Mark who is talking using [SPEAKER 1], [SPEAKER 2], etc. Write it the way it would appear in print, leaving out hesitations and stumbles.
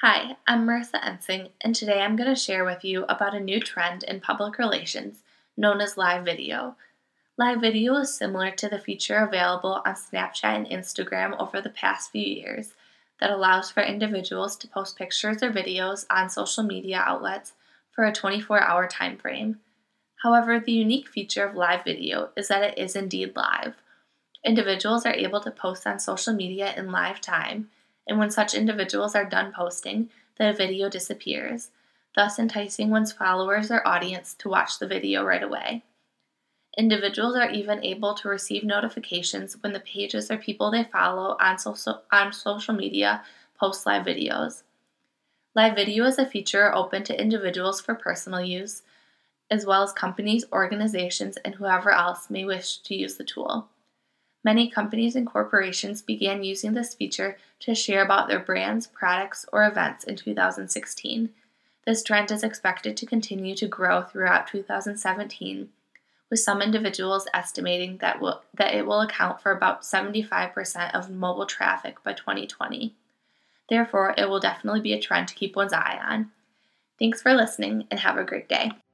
[SPEAKER 1] Hi, I'm Marissa Ensing, and today I'm going to share with you about a new trend in public relations known as live video. Live video is similar to the feature available on Snapchat and Instagram over the past few years that allows for individuals to post pictures or videos on social media outlets for a 24-hour time frame. However, the unique feature of live video is that it is indeed live. Individuals are able to post on social media in live time, and when such individuals are done posting, the video disappears, thus enticing one's followers or audience to watch the video right away. Individuals are even able to receive notifications when the pages or people they follow on social media post live videos. Live video is a feature open to individuals for personal use, as well as companies, organizations, and whoever else may wish to use the tool. Many companies and corporations began using this feature to share about their brands, products, or events in 2016. This trend is expected to continue to grow throughout 2017, with some individuals estimating that it will account for about 75% of mobile traffic by 2020. Therefore, it will definitely be a trend to keep one's eye on. Thanks for listening, and have a great day.